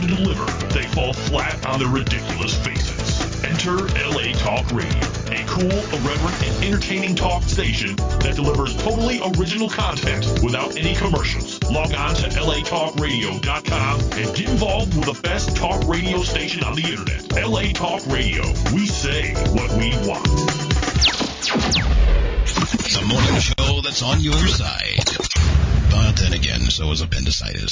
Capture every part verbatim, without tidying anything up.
to deliver, they fall flat on their ridiculous faces. Enter L A Talk Radio, a cool, irreverent, and entertaining talk station that delivers totally original content without any commercials. Log on to L A talk radio dot com and get involved with the best talk radio station on the internet. L A Talk Radio. We say what we want. The morning show that's on your side. But then again, so is appendicitis.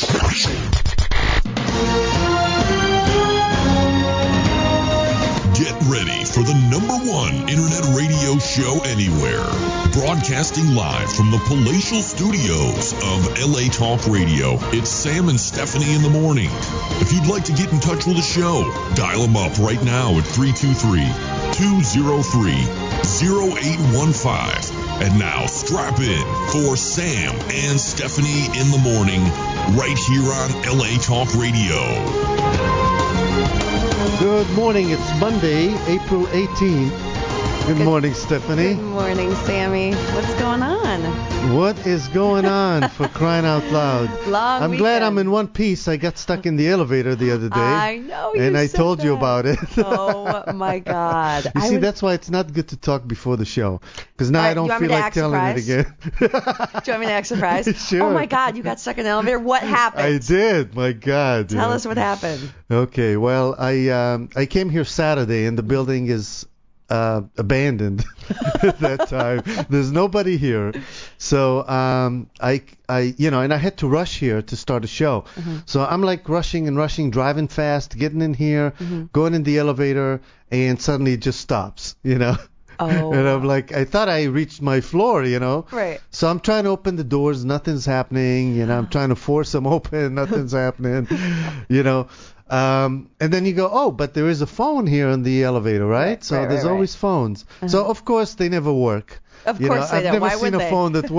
Get ready for the number one internet radio show anywhere. Broadcasting live from the palatial studios of L A Talk Radio. It's Sam and Stephanie in the morning. If you'd like to get in touch with the show, dial them up right now at three two three, two oh three, oh eight one five. And now strap in for Sam and Stephanie in the morning right here on L A Talk Radio. Good morning. It's Monday, April eighteenth. Good, Good morning, Stephanie. Good morning, Sammy. What's going on? What is going on, for crying out loud? Long I'm weekend. glad I'm in one piece. I got stuck in the elevator the other day. I know you And I said told that. you about it. Oh, my God. You I see, was... that's why it's not good to talk before the show. Because now All right, I don't you want me feel to like act telling surprised? it again. Do you want me to act surprised? Sure. Oh, my God. You got stuck in the elevator. What happened? I did. My God. Tell yeah. us what happened. Okay. Well, I um, I came here Saturday, and the building is uh, abandoned at that time. There's nobody here. So um, I, I, you know, and I had to rush here to start a show. Mm-hmm. So I'm like rushing and rushing, driving fast, getting in here, Mm-hmm. going in the elevator, and suddenly it just stops, you know. Oh. And I'm like, I thought I reached my floor, you know. Right. So I'm trying to open the doors, nothing's happening, you know. I'm trying to force them open, nothing's happening, you know. Um, and then you go, oh, but there is a phone here in the elevator, right? Right, so right, there's right, always right. phones. Uh-huh. So of course they never work. Of you course know, they I've don't. never Why seen would a they? phone that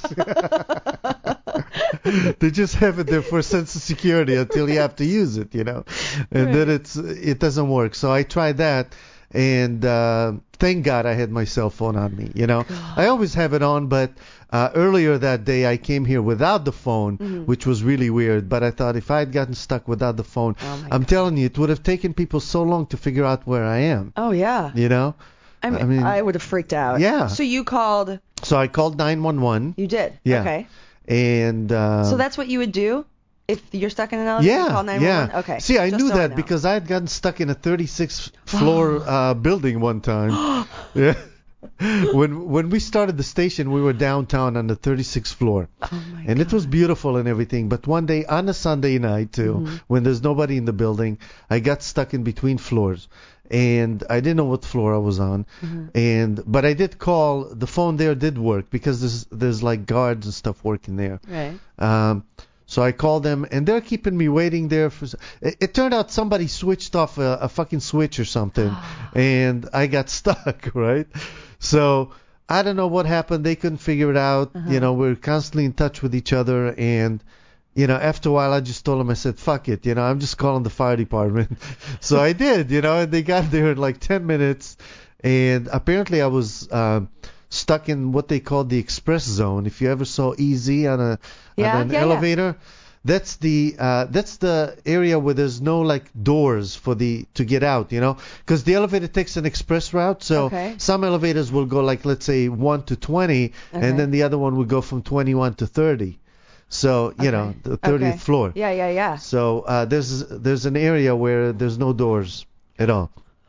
works. They just have it there for a sense of security until you have to use it, you know. And Right. then it's it doesn't work. So I tried that, and uh, thank God I had my cell phone on me, you know. I always have it on, but uh, earlier that day I came here without the phone, Mm-hmm. which was really weird. But I thought if I had gotten stuck without the phone, Oh, my I'm God. telling you, it would have taken people so long to figure out where I am, Oh, yeah. you know. I mean, I mean- I would have freaked out. Yeah. So you called. So I called nine one one, You did. Yeah. Okay. and uh, So that's what you would do if you're stuck in an elevator? You yeah, call nine one one? yeah. Okay. See, I Just knew so I that know. because I had gotten stuck in a thirty-sixth floor uh, building one time. Yeah. When when we started the station, we were downtown on the thirty-sixth floor, Oh, my and it was beautiful and everything. But one day on a Sunday night too, Mm-hmm. when there's nobody in the building, I got stuck in between floors, and I didn't know what floor I was on. Mm-hmm. And but I did call. The phone there did work because there's there's like guards and stuff working there. Right. Um, so I called them, and they're keeping me waiting there for. It, it turned out somebody switched off a, a fucking switch or something, and I got stuck, right? So I don't know what happened. They couldn't figure it out. Uh-huh. You know, we're constantly in touch with each other, and you know, after a while, I just told them, I said, fuck it, you know, I'm just calling the fire department. So I did, you know, and they got there in like ten minutes, and apparently I was. Um, stuck in what they call the express zone. If you ever saw E Z on a Yeah, on an yeah, yeah. elevator, that's the uh, that's the area where there's no like doors for the to get out, you know, because the elevator takes an express route. So Okay. some elevators will go like let's say one to twenty, Okay. and then the other one will go from twenty-one to thirty. So you know, the thirtieth Okay. floor. Yeah, yeah, yeah. So uh, there's there's an area where there's no doors at all.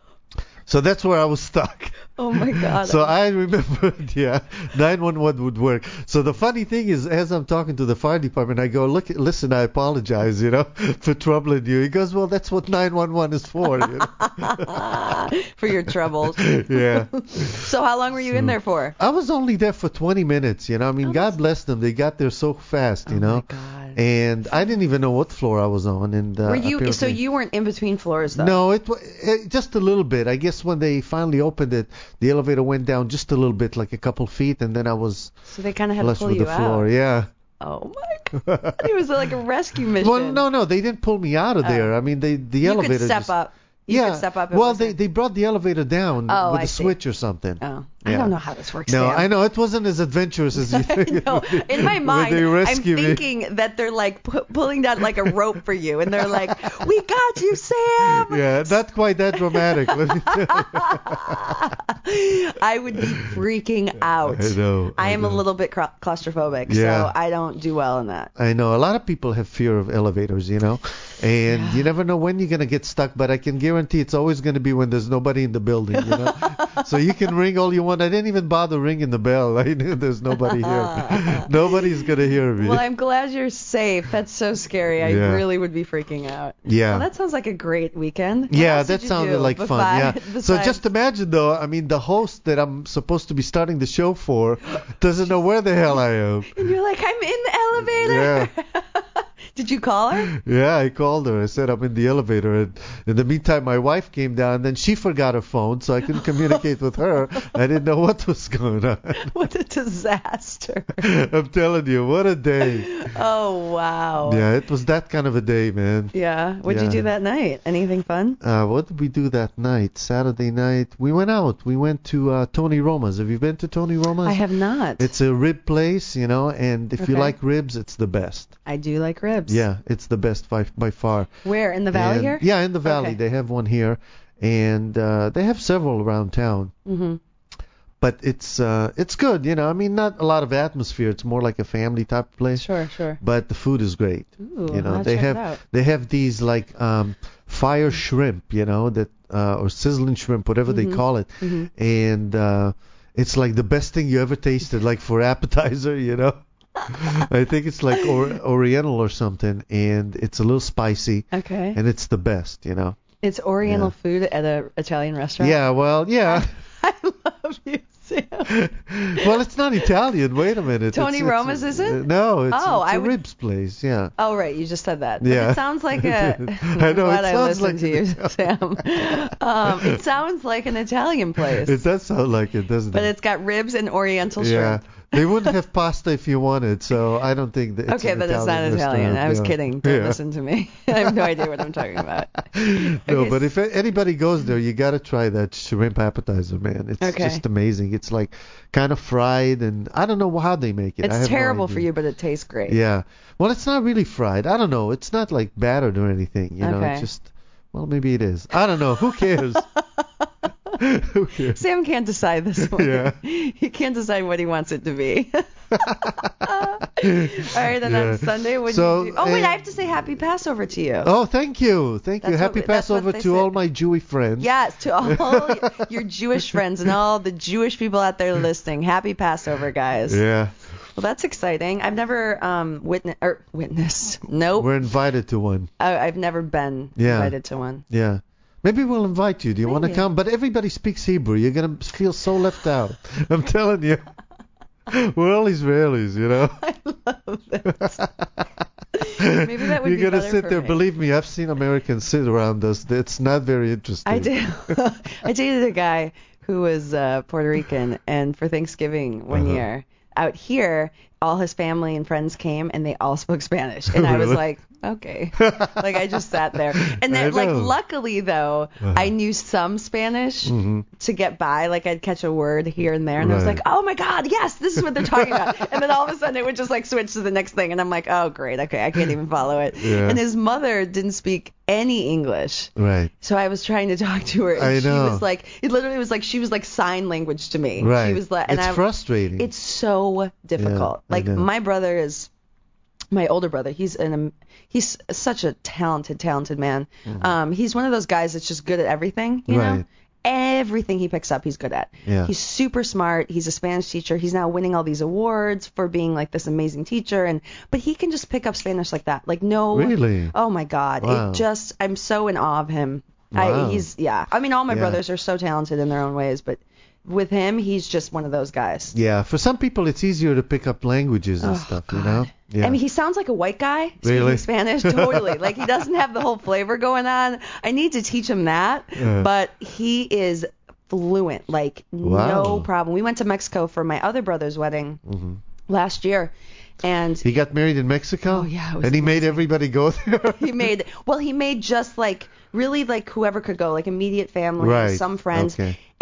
So that's where I was stuck. Oh, my God. So I remembered, yeah, nine one one would work. So the funny thing is, as I'm talking to the fire department, I go, look, listen, I apologize, you know, for troubling you. He goes, well, that's what nine one one is for, you know? For your troubles. Yeah. So how long were you in there for? I was only there for twenty minutes, you know. I mean, Oh, God that's- bless them. They got there so fast, you Oh, know. my God. And I didn't even know what floor I was on. And uh, Were you? So apparently- you weren't in between floors, though? No, it, wa- it just a little bit. I guess when they finally opened it, the elevator went down just a little bit, like a couple feet, and then I was So they kind of had to flush pull with you the floor. out. Yeah. Oh, my God. It was like a rescue mission. Well, no, no, they didn't pull me out of there. Oh. I mean, they the You elevator could step just, up. You yeah. could step up. and Well, listen. they they brought the elevator down Oh, with I a see. switch or something. Oh, I Yeah. don't know how this works. No, Sam. I know it wasn't as adventurous as you think. No, in my mind, they I'm rescue me. thinking that they're like pu- pulling down like a rope for you, and they're like, "We got you, Sam." Yeah, not quite that dramatic. Let me tell you. I would be freaking out. I know. I I am a know. little bit cla- claustrophobic, Yeah. so I don't do well in that. I know a lot of people have fear of elevators, you know, and Yeah. you never know when you're gonna get stuck. But I can guarantee it's always gonna be when there's nobody in the building, you know. So you can ring all you want. I didn't even bother ringing the bell. I knew there's nobody here. Nobody's gonna hear me. Well, I'm glad you're safe. That's so scary. I Yeah. really would be freaking out. Yeah. Well, that sounds like a great weekend. What Yeah, else did that you sounded do like fun. besi- Yeah. So besides- just imagine though, I mean, the host that I'm supposed to be starting the show for doesn't know where the hell I am. And you're like, I'm in the elevator. Did you call her? Yeah, I called her. I said I'm in the elevator, and in the meantime, my wife came down. Then she forgot her phone, so I couldn't communicate with her. I didn't know what was going on. What a disaster. I'm telling you, what a day. Oh, wow. Yeah, it was that kind of a day, man. Yeah. What'd you Yeah. do that night? Anything fun? Uh, what did we do that night? Saturday night, we went out. We went to uh, Tony Roma's. Have you been to Tony Roma's? I have not. It's a rib place, you know, and if you Okay. like ribs, it's the best. I do like ribs. Yeah, it's the best by by far. Where? In the valley And- here? Yeah, in the valley. Okay. They have one here, and uh, they have several around town. Mm-hmm. But it's uh, it's good, you know. I mean, not a lot of atmosphere. It's more like a family type of place. Sure, sure. But the food is great. Ooh, you know, I'll they check have it out. they have these like um, fire shrimp, you know, that uh, or sizzling shrimp, whatever Mm-hmm. they call it, and uh, it's like the best thing you ever tasted, like for appetizer, you know. I think it's like or- Oriental or something, and it's a little spicy, Okay. and it's the best, you know. It's Oriental Yeah. food at a Italian restaurant. Yeah, well, yeah. I love you, Sam. Well, it's not Italian. Wait a minute. Tony It's- Roma's it's, isn't? No, it's, Oh, it's I a would- ribs place. Yeah. Oh, right. You just said that. But Yeah. it sounds like a. I know, Glad it I sounds listened like to you, an Sam. Um, it sounds like an Italian place. It does sound like it, doesn't But it? it's got ribs and Oriental Yeah. shrimp. They wouldn't have pasta if you wanted, so I don't think that it's Okay, an but it's not Italian Italian. restaurant. I was Yeah. kidding. Don't Yeah. listen to me. I have no idea what I'm talking about. No, Okay, but if anybody goes there, you got to try that shrimp appetizer, man. It's Okay. just amazing. It's like kind of fried, and I don't know how they make it. I It's have no terrible for idea. you, but it tastes great. Yeah. Well, it's not really fried. I don't know. It's not like battered or anything. You know, Okay. it's just, well, maybe it is. I don't know. Who cares? Who cares? Sam can't decide this one. Yeah. He can't decide what he wants it to be. All right, then Yeah. on Sunday, what So, you do? Oh, wait, uh, I have to say Happy Passover to you. Oh, thank you. Thank you. That's Happy what- that's what Passover they to said. all my Jewish friends. Yes, to all your Jewish friends and all the Jewish people out there listening. Happy Passover, guys. Yeah. Well, that's exciting. I've never um witness or witnessed. Nope. We're invited to one. I, I've never been Yeah. invited to one. Yeah. Maybe we'll invite you. Do you want to Maybe. come? But everybody speaks Hebrew. You're going to feel so left out. I'm telling you. We're all Israelis, you know. I love this. Maybe that would You're be gonna better sit for there. me. Believe me, I've seen Americans sit around us. It's not very interesting. I did. I dated a guy who was uh, Puerto Rican, and for Thanksgiving one Uh-huh. year out here, all his family and friends came, and they all spoke Spanish, and I was Really? like, okay, like I just sat there, and I then like know. luckily though, Uh-huh. I knew some Spanish Mhm. to get by, like I'd catch a word here and there, and I was Right. like, oh my god, yes, this is what they're talking about, and then all of a sudden it would just like switch to the next thing, and I'm like, oh great, okay, I can't even follow it, Yeah. and his mother didn't speak any English. Right. So I was trying to talk to her, and I she know. was like, it literally was like she was like sign language to me. Right. She was like, and it's I, frustrating. it's so difficult. Yeah, I like know. my brother is, my older brother. He's an um, he's such a talented, talented man. Um, he's one of those guys that's just good at everything. You know, Mm-hmm. Right. everything he picks up, he's good at. Yeah. He's super smart. He's a Spanish teacher. He's now winning all these awards for being like this amazing teacher. And but he can just pick up Spanish like that. Like no. Really? Oh my God. Wow. It just I'm so in awe of him. Wow. I, he's yeah. I mean, all my Yeah. brothers are so talented in their own ways, but with him, he's just one of those guys. Yeah. For some people, it's easier to pick up languages and Oh, stuff. You God. know. Yeah. I mean, he sounds like a white guy speaking Really? Spanish. Totally. Like, he doesn't have the whole flavor going on. I need to teach him that. Yeah. But he is fluent. Like, Wow. no problem. We went to Mexico for my other brother's wedding Mhm. last year. And He got married in Mexico. Oh, yeah, it was and he made everybody go there. he made, well, he made just like, really like whoever could go, like immediate family, Right. some friends. Okay.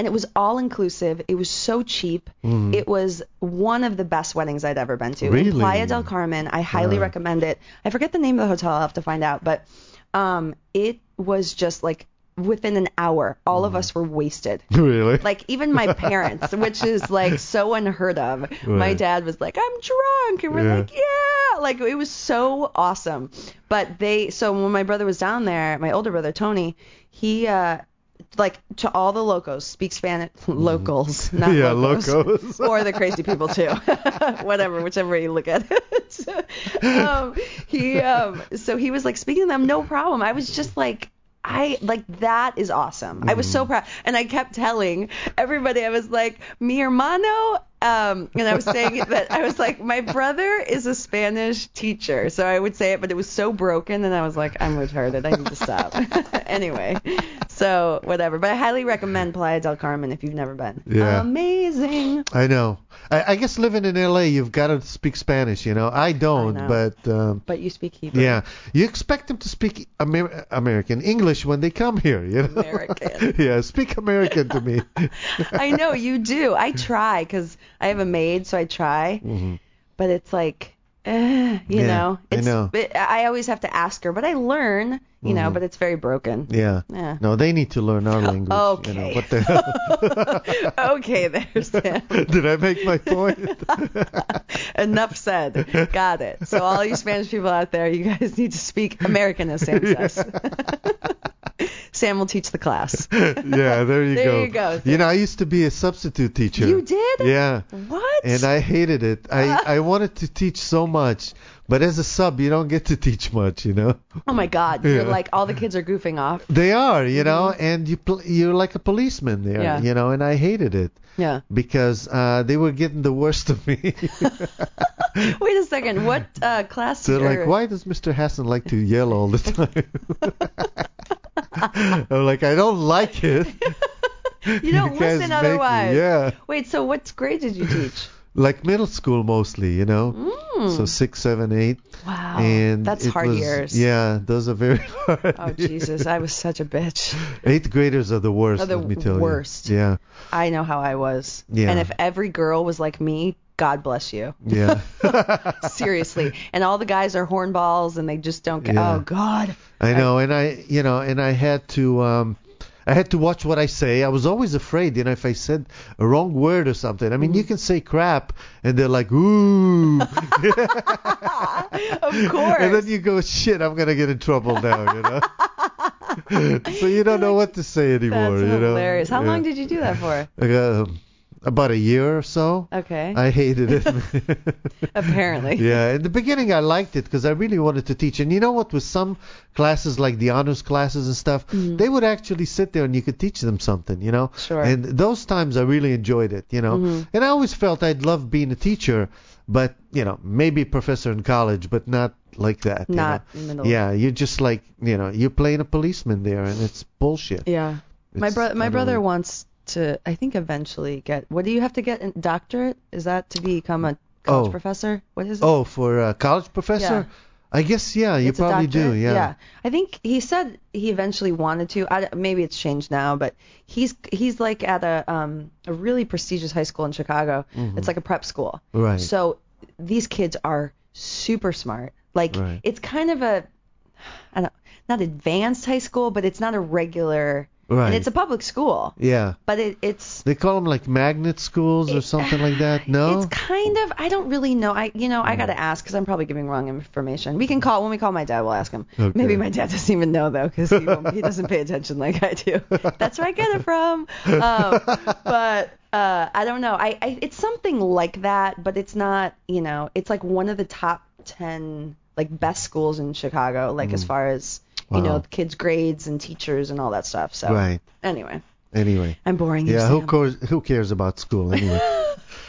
and it was all inclusive. It was so cheap. Mm. It was one of the best weddings I'd ever been to. Really? In Playa del Carmen. I highly Uh. recommend it. I forget the name of the hotel. I'll have to find out. But um, it was just like within an hour, all of us were wasted. Really? Like even my parents, which is like so unheard of. My Right. dad was like, "I'm drunk," and we're Yeah. like, "Yeah!" Like it was so awesome. But they, so when my brother was down there, my older brother Tony, he uh, like to all the locals speak Spanish, locals, not Yeah, locals, locals. or the crazy people too, whatever, whichever way you look at it. um, he, um, so he was like speaking to them, no problem. I was just like. I like that is awesome. I was so proud, and I kept telling everybody. I was like, "Mi hermano," um, and I was saying that I was like, "My brother is a Spanish teacher," so I would say it, but it was so broken, and I was like, "I'm retarded. I need to stop." Anyway, so whatever. But I highly recommend Playa del Carmen if you've never been. Yeah. Amazing. I know. I, I guess living in L A, you've got to speak Spanish, you know. I don't, I know. but um, But you speak Hebrew. yeah, you expect them to speak Amer- American English when they come here, you know. American. Yeah, speak American to me. I know you do. I try because I have a maid, so I try. Mhm. But it's like, eh, you Yeah, know. I It's, know. It, I always have to ask her, but I learn, you know. Mhm. But it's very broken. Yeah. Yeah. No, they need to learn our language. You know, Okay. what the hell? Okay, there's Sam. Did I make my point? Enough said. Got it. So all you Spanish people out there, you guys need to speak American, as Sam says. Sam will teach the class. Yeah, there you There go. you go. You know, I used to be a substitute teacher. You did? Yeah. What? And I hated it. I, I wanted to teach so much, but as a sub, you don't get to teach much, you know. Oh my God. You're Yeah. like, all the kids are goofing off. They are, you know, and you pl- you're like a policeman there, Yeah. you know, and I hated it Yeah. because uh, they were getting the worst of me. Wait a second. What uh, class? So or- like, why does Mister Hassan like to yell all the time? I'm like, I don't like it. You don't guys listen make me- otherwise. Yeah, Wait, so what grade did you teach? like middle school mostly, you know. Mm. So six, seven, eight. Wow. And That's it hard was- years. Yeah, those are very hard. Oh, Jesus. I was such a bitch. Eighth graders are the worst. Are the let me tell worst. you. Yeah, I know how I was. Yeah. And if every girl was like me, God bless you. yeah. Seriously. And all the guys are hornballs and they just don't get. Yeah. Oh, God. I know, and I, you know, and I had to, um, I had to watch what I say. I was always afraid, you know, if I said a wrong word or something. I mean, you can say crap, and they're like, ooh. Of course. And then you go, shit, I'm gonna get in trouble now, you know. So you don't know what to say anymore, That's you know. hilarious. How Yeah. long did you do that for? Like, uh, about a year or so. Okay. I hated it. Apparently. Yeah, in the beginning I liked it because I really wanted to teach. And you know what? With some classes like the honors classes and stuff, they would actually sit there and you could teach them something, you know. Sure. And those times I really enjoyed it, you know. Mhm. And I always felt I'd love being a teacher, but you know, maybe a professor in college, but not like that. you Not know? in the middle. Yeah, you're just like, you know, you're playing a policeman there, and it's bullshit. Yeah. My It's brother, my brother utterly- wants to, I think, eventually get. What do you have to get? A doctorate? Is that to become a college Oh. professor? What is it? Oh, for a college professor? I guess yeah, you It's a probably do. doctorate? Yeah. I think he said he eventually wanted to. I, maybe it's changed now, but he's he's like at a um a really prestigious high school in Chicago. It's like a prep school. Mm-hmm. Right. So these kids are super smart. Like Right. it's kind of a I don't not advanced high school, but it's not a regular. Right. And it's a public school, Yeah. but it, it's They call them like magnet schools or something like that. No. It's kind of. I don't really know. I you know I gotta ask because I'm probably giving wrong information. We can call when we call my dad. We'll ask him. Okay. Maybe my dad doesn't even know though because he won't- he doesn't pay attention like I do. That's where I get it from. Um, but uh, I don't know. I, I it's something like that, but it's not. You know, it's like one of the top ten like best schools in Chicago. Like as far as you Wow. know, kids' grades and teachers and all that stuff. So Right. anyway, Anyway. I'm boring you. Yeah. Who Sam. cares? Who cares about school anyway?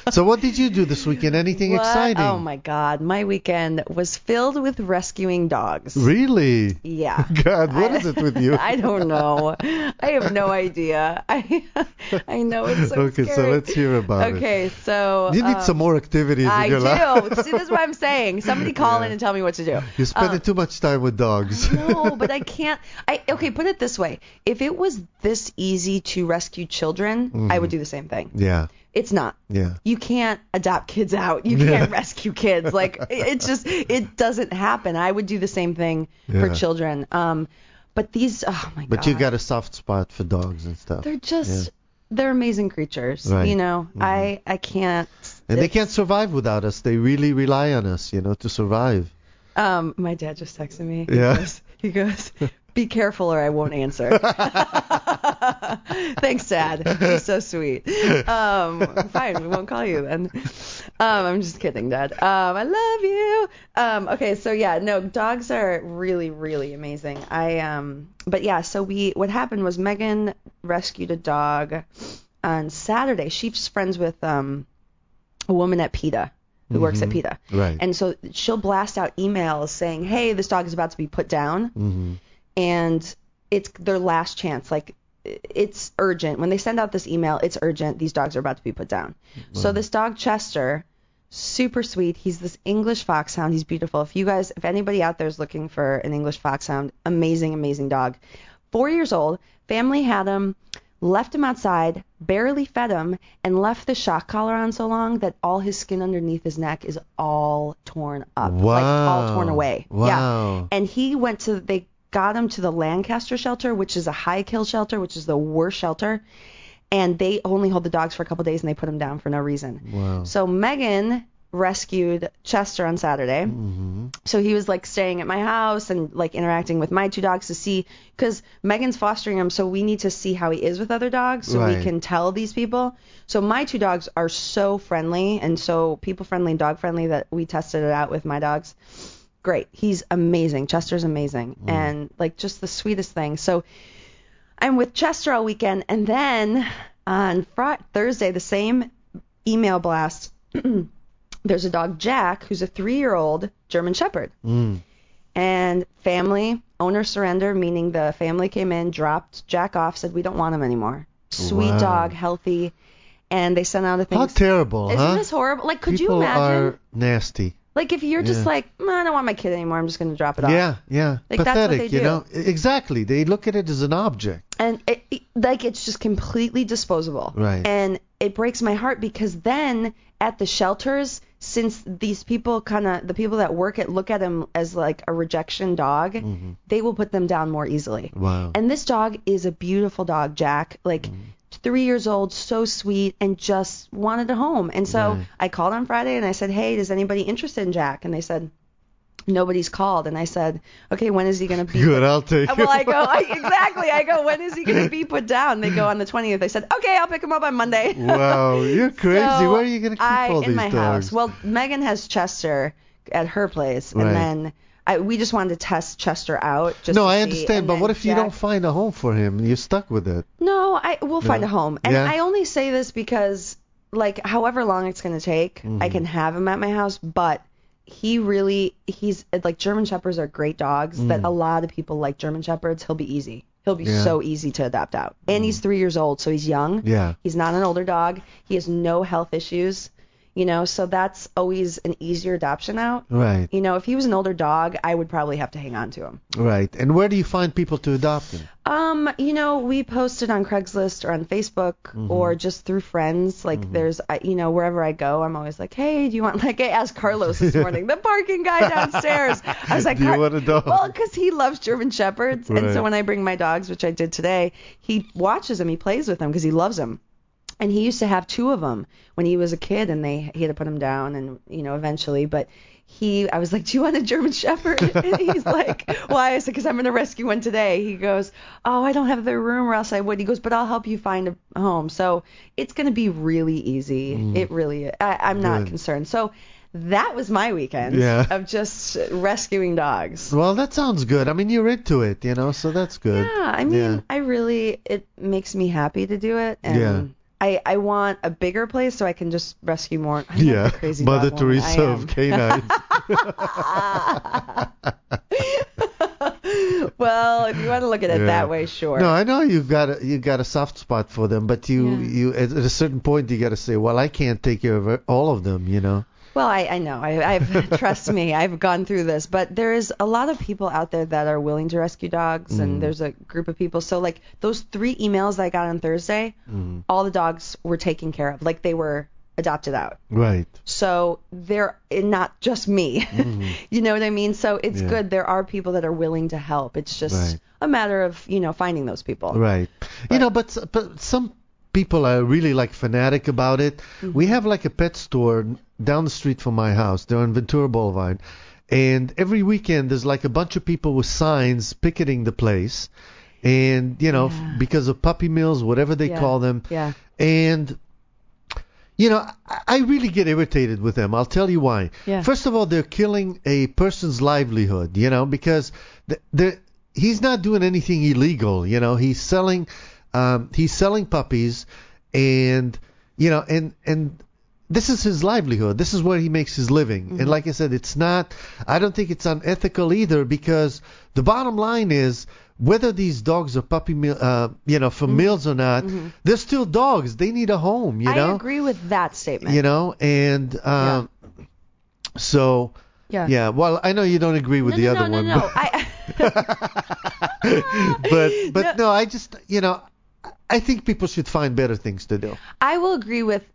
So what did you do this weekend? Anything What? exciting? Oh my God, my weekend was filled with rescuing dogs. Really? Yeah. God, what I, is it with you? I don't know. I have no idea. I I know it's so Okay, scary. so let's hear about it. Okay, so You need um, some more activities I in your life. do. See, this is what I'm saying. Somebody call Yeah. in and tell me what to do. You're spending Um, too much time with dogs. No, but I can't. I okay. Put it this way: if it was this easy to rescue children, I would do the same thing. Yeah, It's not. yeah. You can't adopt kids out. You can't rescue kids. Like it, it just it doesn't happen. I would do the same thing for Yeah. children. Um, but these, oh my But god. you got a soft spot for dogs and stuff. They're just Yeah. they're amazing creatures. Right. You know, I I can't. And they it's- can't survive without us. They really rely on us, you know, to survive. Um, my dad just texted me. He Yeah. Goes, he goes, be careful or I won't answer. Thanks, Dad. You're so sweet. Um, fine, we won't call you then. Um, I'm just kidding, Dad. Um, I love you. Um, okay, so yeah, no, dogs are really, really amazing. I um, but yeah, so we what happened was Megan rescued a dog on Saturday. She's friends with um a woman at PETA. Who works at PETA. Right. And so she'll blast out emails saying, hey, this dog is about to be put down. Mm-hmm. And it's their last chance. Like, it's urgent. When they send out this email, it's urgent. These dogs are about to be put down. So this dog, Chester, super sweet. He's this English foxhound. He's beautiful. If you guys, if anybody out there is looking for an English foxhound, amazing, amazing dog. Four years old. Family had him. Left him outside, barely fed him, and left the shock collar on so long that all his skin underneath his neck is all torn up. Like, all torn away. Wow. Yeah. And he went to, they got him to the Lancaster shelter, which is a high kill shelter, which is the worst shelter. And they only hold the dogs for a couple days, and they put him down for no reason. Wow. So Megan rescued Chester on Saturday. Mm-hmm. So he was like staying at my house and like interacting with my two dogs to see, because Megan's fostering him, so we need to see how he is with other dogs so Right. we can tell these people. So my two dogs are so friendly and so people friendly and dog friendly that we tested it out with my dogs. Great. He's amazing. Chester's amazing. Mm. And like just the sweetest thing. So I'm with Chester all weekend, and then on Friday, Thursday, the same email blast. There's a dog, Jack, who's a three-year-old German Shepherd. Mm. And family, owner surrender, meaning the family came in, dropped Jack off, said, we don't want him anymore. Sweet Wow. dog, healthy. And they sent out a thing. How terrible, Isn't huh? this horrible? Like, could People you imagine? are nasty. Like, if you're just Yeah. like, "Mm, I don't want my kid anymore, I'm just going to drop it off. Yeah, yeah. Like, that's what Pathetic, they you do. know? Exactly. They look at it as an object. And it, it, like it's just completely disposable. Right. And it breaks my heart because then at the shelters, since these people kind of the people that work at look at them as like a rejection dog, Mm-hmm. they will put them down more easily. Wow. And this dog is a beautiful dog, Jack. Like three years old, so sweet, and just wanted a home. And so Right. I called on Friday and I said, hey, is anybody interested in Jack? And they said, nobody's called. And I said, okay, when is he going to be? Good, I'll take Well, I it. go, I, exactly. I go, when is he going to be put down? They go on the twentieth. I said, okay, I'll pick him up on Monday. Wow, you're crazy. So Where are you going to keep I, all in these my dogs? house. Well, Megan has Chester at her place, Right. and then I, we just wanted to test Chester out. Just no, to I see, understand, and but then what if you Jack- don't find a home for him? You're stuck with it. No, I we'll find No. a home, and Yeah? I only say this because, like, however long it's going to take, Mm-hmm. I can have him at my house, but. He really, he's like German Shepherds are great dogs that a lot of people like German Shepherds. He'll be easy. He'll be Mm. Yeah. so easy to adopt out. And he's three years old, so he's young. Yeah. He's not an older dog. He has no health issues, you know, so that's always an easier adoption out. Right, You know, if he was an older dog, I would probably have to hang on to him. right. And where do you find people to adopt him? Um, you know, we posted on Craigslist or on Facebook Mm-hmm. or just through friends. Like there's, I- you know, wherever I go, I'm always like, hey, do you want, like I asked Carlos this morning, the parking guy downstairs. I was like, Do you "Car- want a dog?" Well, because he loves German Shepherds. And Right. so when I bring my dogs, which I did today, he watches them, he plays with them because he loves them. And he used to have two of them when he was a kid, and they he had to put them down, and you know eventually. But he, I was like, "Do you want a German Shepherd?" And he's like, "Why?" I said, "Because I'm going to rescue one today." He goes, "Oh, I don't have the room, or else I would." He goes, "But I'll help you find a home." So it's going to be really easy. It really, I, I'm not Good. concerned. So that was my weekend Yeah. of just rescuing dogs. Well, that sounds good. I mean, you're into it, you know, so that's good. Yeah, I mean, Yeah. I really, it makes me happy to do it, and Yeah. I, I want a bigger place so I can just rescue more. I'm yeah, like a crazy Mother dog woman. Teresa I of am. canines. Well, if you want to look at it Yeah. that way, sure. No, I know you've got a, you got a soft spot for them, but you Yeah. you at, at a certain point you got to say, well, I can't take care of all of them, you know. Well, I, I know. I, I've trust me, I've gone through this. But there is a lot of people out there that are willing to rescue dogs, Mm. and there's a group of people. So like those three emails that I got on Thursday, Mm. all the dogs were taken care of, like they were adopted out. Right. So they're not just me. Mm. You know what I mean? So it's Yeah. good. There are people that are willing to help. It's just Right. a matter of, you know, finding those people. Right. You know, but s- but some people are really like fanatic about it. Mm-hmm. We have like a pet store down the street from my house. They're on Ventura Boulevard, and every weekend there's like a bunch of people with signs picketing the place, and you know Yeah. f- because of puppy mills, whatever they Yeah. call them, Yeah. and. You know, I, I really get irritated with them. I'll tell you why. Yeah. First of all, they're killing a person's livelihood, you know, because th- they're, he's not doing anything illegal, you know. He's selling um, he's selling puppies, and you know, and and this is his livelihood. This is where he makes his living. Mm-hmm. And like I said, it's not. I don't think it's unethical either, because the bottom line is, whether these dogs are puppy mill, uh, you know, from mills or not, they're still dogs. They need a home, you know. I agree with that statement. You know, and um, so Yeah. yeah. Well, I know you don't agree with no, the no, other no, one, no, no. but I, but but no, I just you know, I think people should find better things to do. I will agree with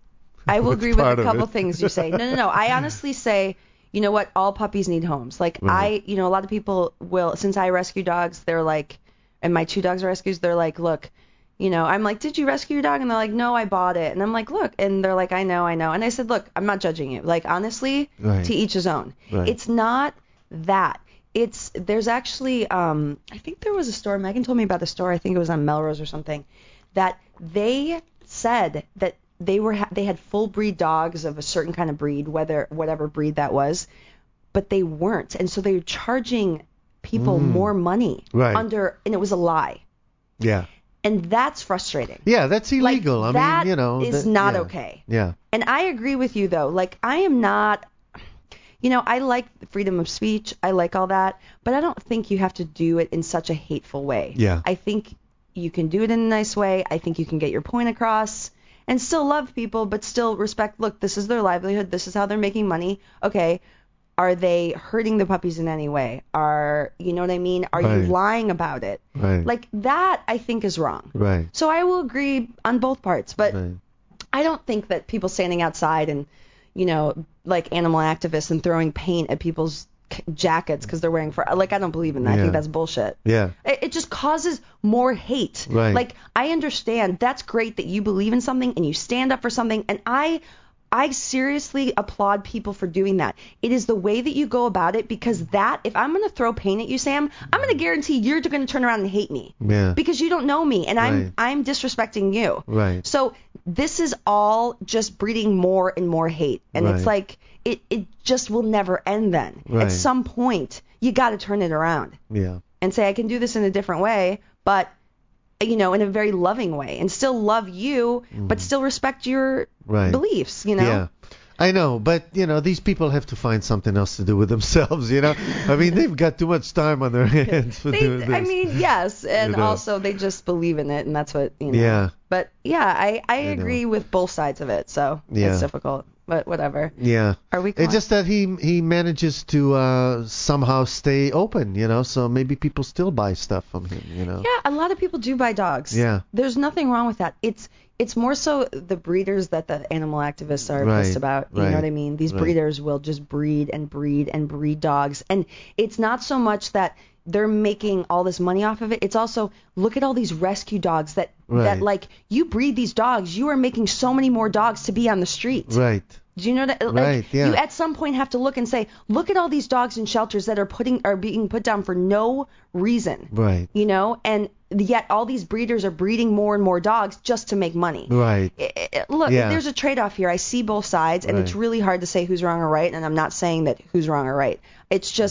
I will That's agree with part a of couple it. things you say. No, no, no. I honestly say, you know what? All puppies need homes. Like Right. I, you know, a lot of people will, since I rescue dogs, they're like, and my two dogs are rescues, they're like, look, you know, I'm like, did you rescue your dog? And they're like, no, I bought it. And I'm like, look, and they're like, I know, I know. And I said, look, I'm not judging you. Like, honestly, Right. to each his own. Right. It's not that. It's, there's actually, um, I think there was a store, Megan told me about the store, I think it was on Melrose or something, that they said that they were, ha- they had full breed dogs of a certain kind of breed, whether, whatever breed that was, but they weren't. And so they were charging people more money Right. under, and it was a lie. Yeah. And that's frustrating. Yeah, that's illegal. Like, I that mean, you know, is that- not yeah. okay. Yeah. And I agree with you, though. Like, I am not, you know, I like freedom of speech. I like all that. But I don't think you have to do it in such a hateful way. Yeah. I think you can do it in a nice way. I think you can get your point across and still love people, but still respect, look, this is their livelihood. This is how they're making money. Okay. Are they hurting the puppies in any way? Are, you know what I mean? Are Right. you lying about it? Right. Like, that, I think, is wrong. Right. So I will agree on both parts. But Right. I don't think that people standing outside and, you know, like animal activists and throwing paint at people's c- jackets because they're wearing fur. Like, I don't believe in that. I Yeah. think that's bullshit. Yeah. It, it just causes more hate. Right. Like, I understand that's great that you believe in something and you stand up for something. And I, I seriously applaud people for doing that. It is the way that you go about it, because that, if I'm going to throw paint at you, Sam, I'm going to guarantee you're going to turn around and hate me. Yeah. Because you don't know me and I'm Right. I'm disrespecting you. Right. So this is all just breeding more and more hate. And Right. it's like it, it just will never end then. Right. At some point you got to turn it around Yeah. and say I can do this in a different way, but you know, in a very loving way, and still love you, but still respect your Right. beliefs, you know? Yeah. I know, but you know, these people have to find something else to do with themselves, you know. I mean, they've got too much time on their hands for They, doing this. I mean, yes, and You know. also they just believe in it, and that's what, you know. Yeah. But yeah, I, I know. agree with both sides of it, so Yeah. it's difficult, but whatever. Yeah. Are we? It's just that he he manages to uh, somehow stay open, you know. So maybe people still buy stuff from him, you know. Yeah, a lot of people do buy dogs. Yeah. There's nothing wrong with that. It's it's more so the breeders that the animal activists are Right, pissed about. You right, know what I mean? These right. breeders will just breed and breed and breed dogs. And it's not so much that they're making all this money off of it. It's also, look at all these rescue dogs that, Right. that like, you breed these dogs, you are making so many more dogs to be on the street. Right. Do you know that? Like, Right, yeah. You at some point have to look and say, look at all these dogs in shelters that are putting are being put down for no reason. Right. You know, and yet all these breeders are breeding more and more dogs just to make money. Right. I- I- look, Yeah. there's a trade-off here. I see both sides, and it's Right. really hard to say who's wrong or right. And I'm not saying that who's wrong or right. It's just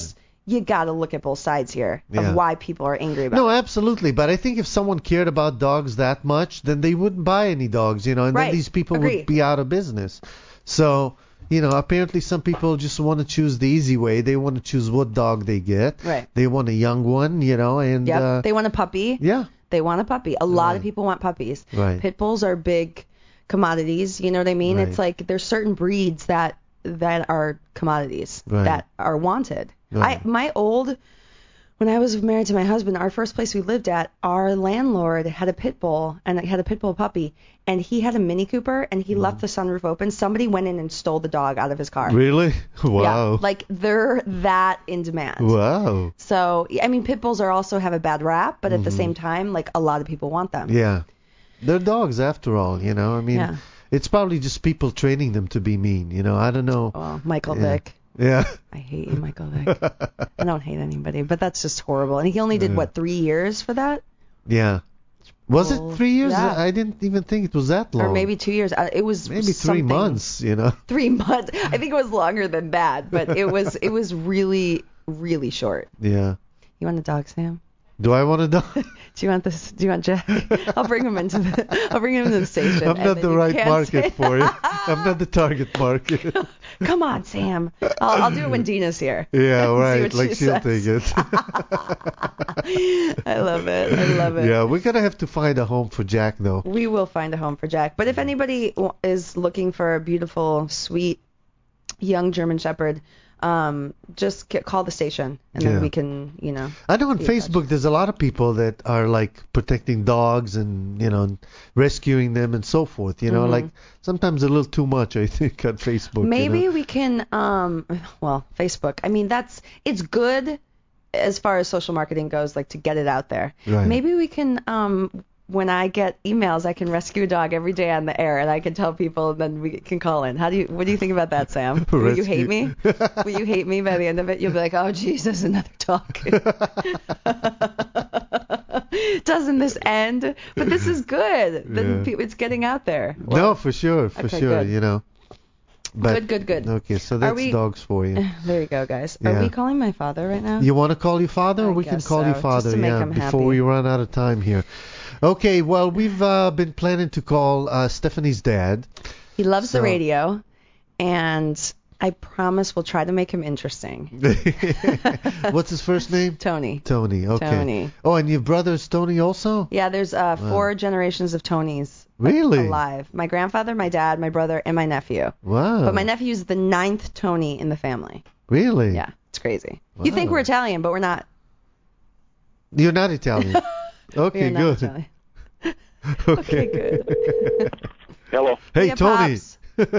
you got to look at both sides here Yeah. of why people are angry about No, it. absolutely. But I think if someone cared about dogs that much, then they wouldn't buy any dogs, you know, and Right. then these people Agree. would be out of business. So, you know, apparently some people just want to choose the easy way. They want to choose what dog they get. Right. They want a young one, you know, and Yep. uh, They want a puppy. yeah, They want a puppy. A lot Right. of people want puppies. Right. Pit bulls are big commodities. You know what I mean? Right. It's like there's certain breeds that that are commodities Right. that are wanted. Right. I my old when I was married to my husband, our first place we lived at, our landlord had a pit bull and it had a pit bull puppy, and he had a Mini Cooper and he left the sunroof open. Somebody went in and stole the dog out of his car. really? Yeah, Wow. like they're that in demand. Wow. So I mean, pit bulls are also have a bad rap, but at the same time, like a lot of people want them. Yeah. They're dogs after all, you know. I mean, Yeah. it's probably just people training them to be mean, you know. I don't know. Well, Michael Yeah. Vick. Yeah. I hate you, Michael Vick. I don't hate anybody, but that's just horrible. And he only did, Yeah. what, three years for that? Yeah. Was Well, it three years? yeah. I didn't even think it was that long. Or maybe two years. Uh, It was Maybe three something- months, you know. Three months. I think it was longer than that, but it was it was really, really short. Yeah. You want a dog, Sam? Do I want to dog? Do you want this? Do you want Jack? I'll bring him into the. I'll bring him into the station. I'm and not then the you right can't market say- for you. I'm not the target market. Come on, Sam. I'll, I'll do it when Dina's here. Yeah, See right. what Like she she'll says. take it. I love it. I love it. Yeah, we're gonna have to find a home for Jack though. We will find a home for Jack. But if anybody w- is looking for a beautiful, sweet, young German Shepherd, um, just get, call the station, and Yeah. then we can, you know. I know on Be in touch. Facebook there's a lot of people that are like protecting dogs and you know rescuing them and so forth. You know, Mhm. like sometimes a little too much I think on Facebook. Maybe You know? we can, um, well, Facebook. I mean, that's it's good as far as social marketing goes, like to get it out there. Right. Maybe we can, um, when I get emails, I can rescue a dog every day on the air, and I can tell people, and then we can call in. How do you? What do you think about that, Sam? Will you hate me? Will you hate me by the end of it? You'll be like, oh Jesus, another dog. Doesn't this end? But this is good. Then Yeah. pe- it's getting out there. No, for sure, for Okay, sure. good. You know. But, Good, good, good. Okay, so that's we- dogs for you. There you go, guys. Yeah. Are we calling my father right now? You want to call your father, or I we can guess call so, your just father, to make yeah, him before happy. we run out of time here. Okay, well, we've uh, been planning to call uh, Stephanie's dad. He loves So- the radio, and I promise we'll try to make him interesting. What's his first name? Tony. Tony. Okay. Tony. Oh, and your brother's Tony also? Yeah, there's uh, four generations of Tonys Really? alive. My grandfather, my dad, my brother, and my nephew. Wow. But my nephew's the ninth Tony in the family. Really? Yeah, it's crazy. You think Wow. we're Italian, but we're not. You're not Italian. Okay, we're not good. Italian. Okay. Okay, good. Hello. Hey, Yeah, Tony. Pops.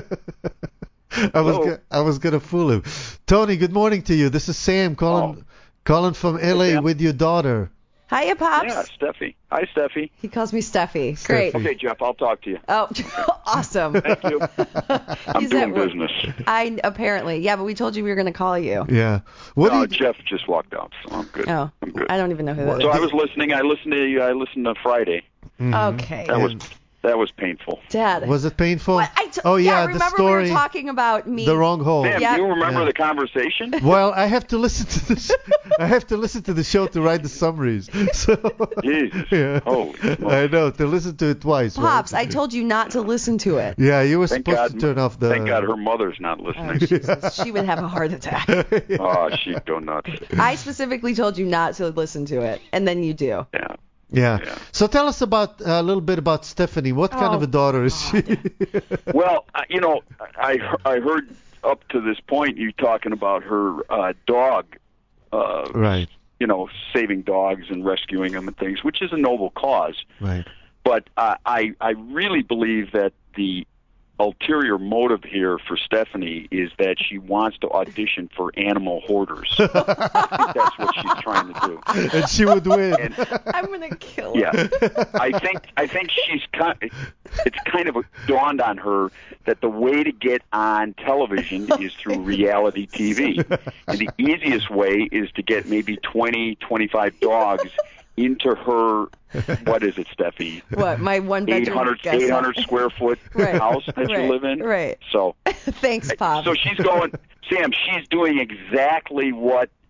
I was Hello. go- I was gonna fool him. Tony, good morning to you. This is Sam calling Oh. calling from L A Sam. with your daughter. Hiya, Pops. Yeah, Steffi. Hi, Steffi. He calls me Steffi. Steffi. Great. Okay, Jeff, I'll talk to you. Oh, awesome. Thank you. I'm He's doing at work. business. I apparently, yeah, but we told you we were going to call you. Yeah. What no, do you, Jeff just walked out, so I'm good. Oh, I'm good. I don't even know who that So is. I was listening. I listened to you. I listened to Friday. Okay. That was And- that was painful. Dad. was it painful? What? I t- oh yeah, yeah, the remember story. we were talking about me. the wrong hole. Sam, Yeah. do you remember Yeah. the conversation? Well, I have to listen to the sh- I have to listen to the show to write the summaries. So Jesus. yeah. Holy smokes. I know to listen to it twice. Pops, right? I told you not to listen to it. Yeah, you were Thank supposed God. to turn off the. Thank God her mother's not Oh, listening. Jesus. She would have a heart attack. Oh, she'd go nuts. I specifically told you not to listen to it, and then you do. Yeah. Yeah. Yeah. So tell us about a little bit about Stephanie. What kind Oh, of a daughter is she? Well, I- you know, I I heard up to this point you talking about her uh, dog. Uh, Right. You know, saving dogs and rescuing them and things, which is a noble cause. Right. But uh, I I really believe that the ulterior motive here for Stephanie is that she wants to audition for Animal Hoarders. I think that's what she's trying to do. And she would win. And I'm gonna kill her. yeah, I think I think she's kind. It's kind of dawned on her that the way to get on television is through reality T V, and the easiest way is to get maybe twenty, twenty-five dogs into her. What is it, Steffi? What? My one eight bedroom hundred, guest eight hundred square foot Right. house that Right. you live in. Right. So, Thanks, Pop. so she's going, Sam. She's doing exactly what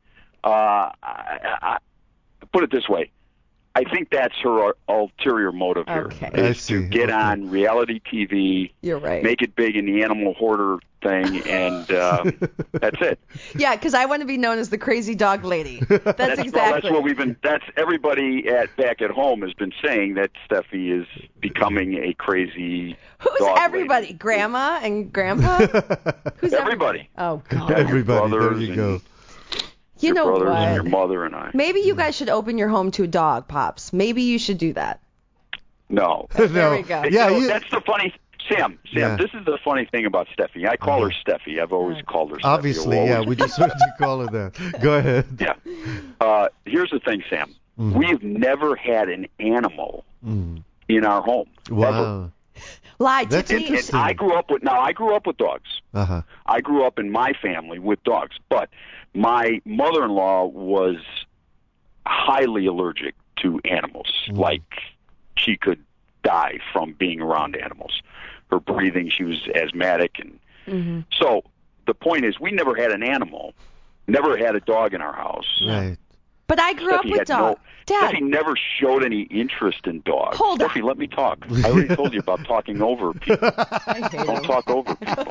Uh, I, I, put it this way. I think that's her ulterior motive here, Okay. I is to see. get Okay. on reality T V, You're right. make it big in the animal hoarder thing, and um, that's it. Yeah, because I want to be known as the crazy dog lady. That's, That's, exactly. well, that's what we've been. That's everybody at back at home has been saying that Steffi is becoming a crazy. Who's dog everybody? lady. Grandma and Grandpa? Who's Everybody. Oh God. Everybody, there brothers you go. and You your know brothers what? and your mother and I. Maybe you guys should open your home to a dog, Pops. Maybe you should do that. No. There No. we go. Yeah, You know, you- that's the funny. Sam, Sam, Yeah. this is the funny thing about Steffi. I call her Steffi. I've always called her Steffi. Obviously, I'll yeah, always- we just heard you call her that. Go ahead. Yeah. Uh, here's the thing, Sam. Mhm. We've never had an animal Mm. in our home. Ever. Wow. Lie, That's Tiffany. And interesting. I grew up with. Now I grew up with dogs. Uh-huh. I grew up in my family with dogs, but my mother-in-law was highly allergic to animals. Mm. Like she could die from being around animals. Her breathing, she was asthmatic, and Mm-hmm. so the point is, we never had an animal, never had a dog in our house. Right. But I grew up Steffi with had dogs. no, Dad, Steffi never showed any interest in dogs. Hold on. Steffi, let me talk. I already told you about talking over people. I hate Don't him. talk over people.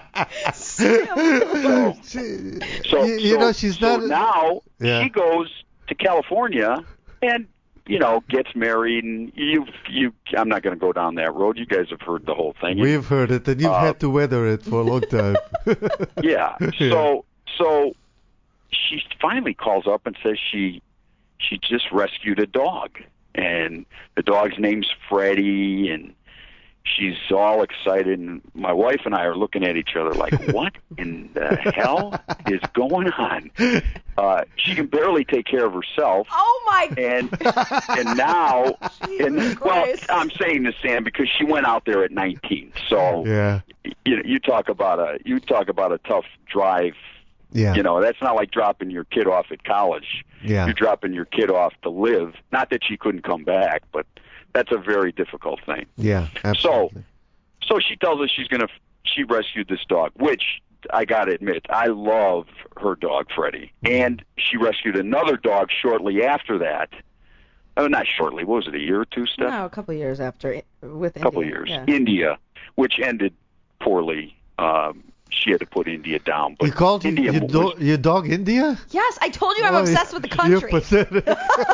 Still. She- So, you, you so- know, she's so not. now Yeah. she goes to California and you know gets married, and you you. I'm not going to go down that road. You guys have heard the whole thing. We've heard it, and you've Uh, had to weather it for a long time. Yeah. So so she finally calls up and says she she just rescued a dog, and the dog's name's Freddie, and she's all excited. And my wife and I are looking at each other like, what in the hell is going on? Uh, she can barely take care of herself. Oh my. And and now, and Jesus well, Christ. I'm saying this, Sam, because she went out there at nineteen. So Yeah. you know, you talk about a you talk about a tough drive. Yeah. You know, that's not like dropping your kid off at college. Yeah. You're dropping your kid off to live. Not that she couldn't come back, but that's a very difficult thing. Yeah. Absolutely. So she tells us she's gonna she rescued this dog, which I gotta admit I love her dog Freddie, and she rescued another dog shortly after that. Oh, not shortly. What was it? A year or two, Steph? No, a couple of years after with A couple of India. years. Yeah. India, which ended poorly. Um, she had to put India down. But You called you, India your, was, do- your dog India? Yes, I told you I'm Oh, obsessed with the You're country. pathetic.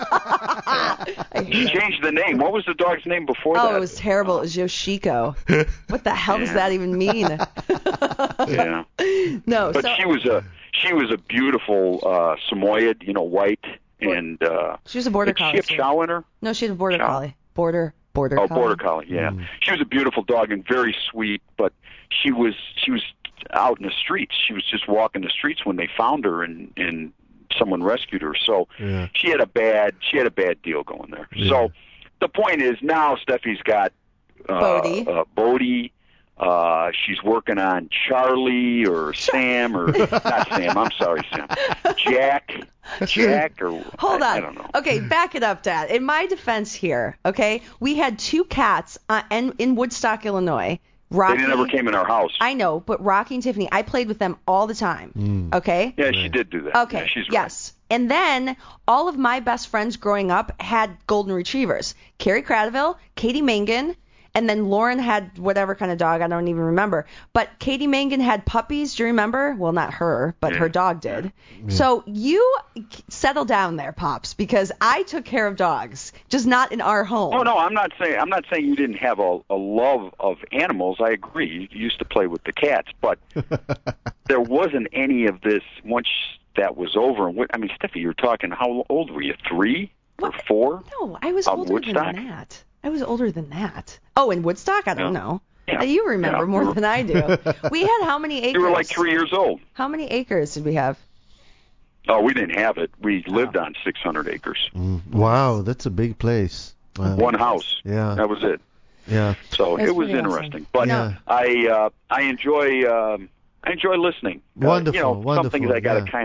I hate She it. changed the name. What was the dog's name before that? Oh, it was terrible. It was Yoshiko. What the hell does Yeah. that even mean? Yeah. No, But so she was a she was a beautiful uh, Samoyed, you know, white, and uh, she was a border did she collie. have too. chow in her? No, she had a border Chow? collie. Border border Oh, collie. border collie. Yeah, Mm. she was a beautiful dog and very sweet. But she was she was out in the streets. She was just walking the streets when they found her, and and someone rescued her. So Yeah. she had a bad she had a bad deal going there. Yeah. So the point is now Steffi's got uh, Bodie. uh, Bodie. Uh, she's working on Charlie or Sam or not Sam. I'm sorry, Sam. Jack, Jack or Hold I, on. I don't know. Okay, back it up, Dad. In my defense here, okay, we had two cats uh, in, in Woodstock, Illinois. Rocky, They never came in our house. I know, but Rocky and Tiffany, I played with them all the time. Mm. Okay. yeah, she did do that. Okay. Yeah, she's right. yes. And then all of my best friends growing up had golden retrievers. Carrie Cradaville, Katie Mangan, and then Lauren had whatever kind of dog, I don't even remember. But Katie Mangan had puppies, do you remember? Well, not her, but Yeah. her dog did. So you settle down there, Pops, because I took care of dogs, just not in our home. Oh no, I'm not saying I'm not saying you didn't have a, a love of animals. I agree. You used to play with the cats, but there wasn't any of this once that was over. And what, I mean, Steffi, you're talking. How old were you? Three or What? four? No, I was Of older Woodstock? than that. I was older than that. Oh, in Woodstock? I don't Yeah. know. Yeah. You remember Yeah. more than I do. We had how many acres? You were like three years old. How many acres did we have? Oh, we didn't have it. We lived on six hundred acres. Mm. Wow, that's a big place. Wow. One house. Yeah. That was it. Yeah. So That's it was pretty awesome. interesting. But Yeah. I uh, I enjoy um, I enjoy listening. Uh, Wonderful, you know, wonderful, some things I got to yeah. kind of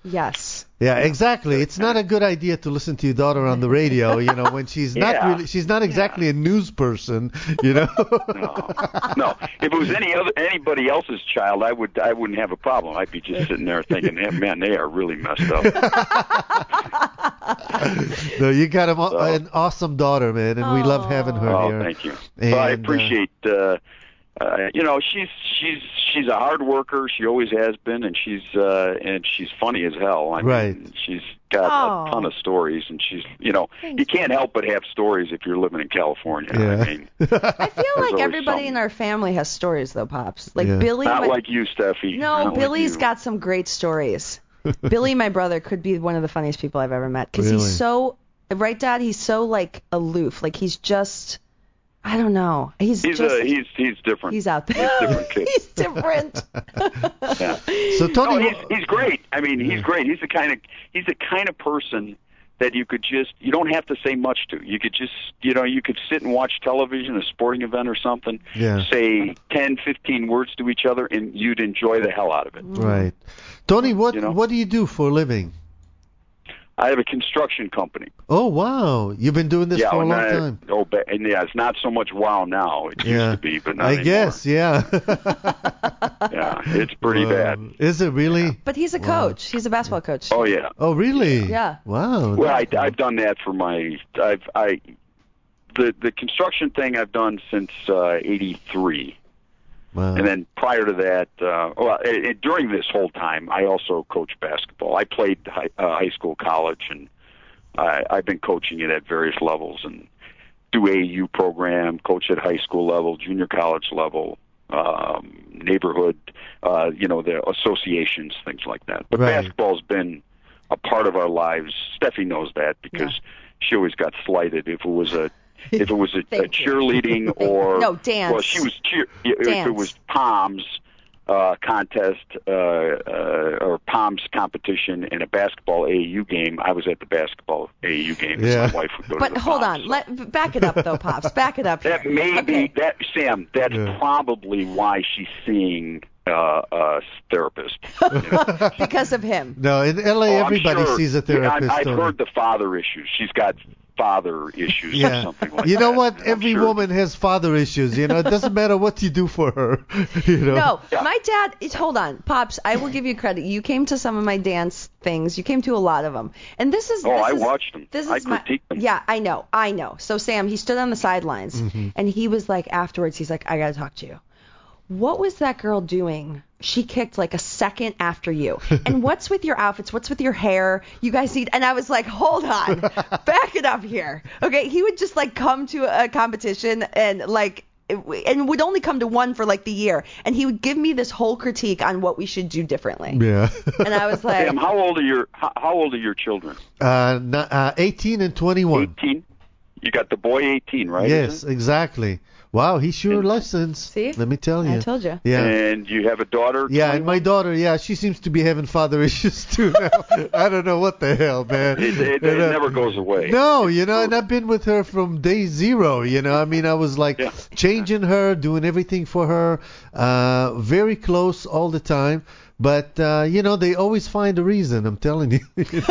Yes. Yeah, exactly. It's not a good idea to listen to your daughter on the radio, you know, when she's not Yeah. really, she's not exactly a news person, you know. No, no. If it was any other anybody else's child, I would I wouldn't have a problem. I'd be just sitting there thinking, hey, man, they are really messed up. No, you got a, So- an awesome daughter, man, and we love having her Oh, here. thank you. And, well, I uh, appreciate. Uh, uh, you know, she's she's she's a hard worker. She always has been, and she's uh, and she's funny as hell. I Right. mean, she's got Oh. a ton of stories, and she's you know Thank you can't help but have stories if you're living in California. Yeah. I mean, I feel like always everybody in something. our family has stories, though, Pops. Like Yeah. Billy. not my- like you, Steffi. No, Not like Billy's you. got some great stories. Billy, my brother, could be one of the funniest people I've ever met because Really? he's so right, Dad. He's so like aloof. Like he's just, I don't know. He's, He's just a, he's he's different. he's out there. He's a different kid. He's different. Yeah. So Tony, No, he's, he's great. I mean, he's great. He's the kind of he's the kind of person that you could just you don't have to say much to. You could just you know you could sit and watch television, a sporting event or something. Yeah. Say ten, fifteen words to each other, and you'd enjoy the hell out of it. right. Tony, what You know? what do you do for a living? I have a construction company. Oh, wow. You've been doing this yeah, for a and long I- time. Oh, ba- and yeah, it's not so much wow now. It Yeah. used to be, but not I anymore. guess, yeah. Yeah, it's pretty Wow. bad. Is it really? But he's a coach. He's a basketball coach. Oh yeah. Oh, really? Yeah. Wow. Well, I, I've done that for my. I've I the the construction thing I've done since uh, eighty-three, wow. and then prior to that, uh, well, it, it, during this whole time, I also coached basketball. I played high, uh, high school, college, and I, I've been coaching it at various levels and do A A U program, coach at high school level, junior college level, um, neighborhood, uh, you know, the associations, things like that. But Right. basketball's been a part of our lives. Steffi knows that because she always got slighted if it was a if it was a, a Thank you. cheerleading or No, dance. Well, she was cheer. If Dance. it was Palms uh, contest uh, uh, or Palms competition and a basketball A A U game, I was at the basketball A A U game. 'cause Yeah. My wife would go to But the hold Palms, on. so. Let back it up though, Pops. Back it up here. That may be Okay. that Sam. That's Yeah. probably why she's seeing uh, a therapist. You know? Because of him. No, in L A, Oh, I'm everybody sure. sees a therapist. Yeah, I, I've Tony. heard the father issues. She's got father issues or Yeah. something like You know that. what? I'm Every sure. woman has father issues. You know, it doesn't matter what you do for her. You know. No, Yeah. my dad. it- Hold on, Pops. I will give you credit. You came to some of my dance things. You came to a lot of them, and this is. Oh, this I is, watched them. This is I my, critiqued them. Yeah, I know, I know. So Sam, he stood on the sidelines, Mm-hmm. and he was like, afterwards, he's like, I gotta talk to you. What was that girl doing? She kicked like a second after you. And what's with your outfits? What's with your hair? You guys need. And I was like, hold on, back it up here. Okay, he would just like come to a competition and like. And would only come to one for like the year, and he would give me this whole critique on what we should do differently. Yeah. And I was like, Sam, how old are your how, how old are your children? uh, n- uh, eighteen and twenty-one. Eighteen. You got the boy eighteen, right? Yes, Isn't exactly. Wow, he sure listens. See? Let me tell you. I told you. Yeah. it? And you have a daughter. Yeah, and my twenty-one? daughter, yeah, she seems to be having father issues too now. I don't know what the hell, man. It, it, You it know? never goes away. No, you know, and I've been with her from day zero, you know. I mean, I was like Yeah. changing her, doing everything for her, uh, very close all the time. But, uh, you know, they always find a reason, I'm telling you.